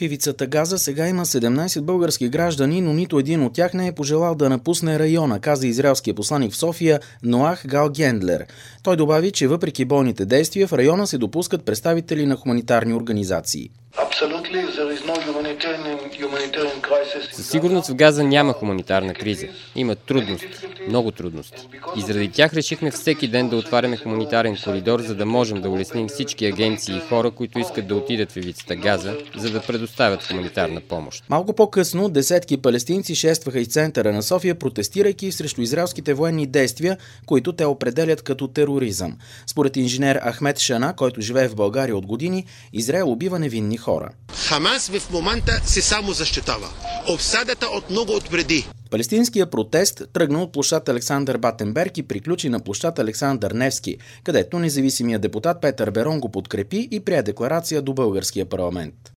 ивицата Газа сега има 17 български граждани, но нито един от тях не е пожелал да напусне района, каза израелския посланик в София Ноах Гал Гендлер. Той добави, че въпреки бойните действия в района се допускат представители на хуманитарни организации. Със сигурност в Газа няма хуманитарна криза. Има трудности, много трудности. И заради тях решихме всеки ден да отваряме хуманитарен коридор, за да можем да улесним всички агенции и хора, които искат да отидат в ивицата Газа, за да предоставят хуманитарна помощ. Малко по-късно десетки палестинци шестваха из центъра на София, протестирайки срещу израелските военни действия, които те определят като тероризъм. Според инженер Ахмед Шана, който живее в България от години, Израел убива невинни хора. Хамас в момента се само защитава. Обсадата от много отпреди. Палестинският протест тръгна от площад Александър Батенберг и приключи на площад Александър Невски, където независимият депутат Петър Берон го подкрепи и прие декларация до българския парламент.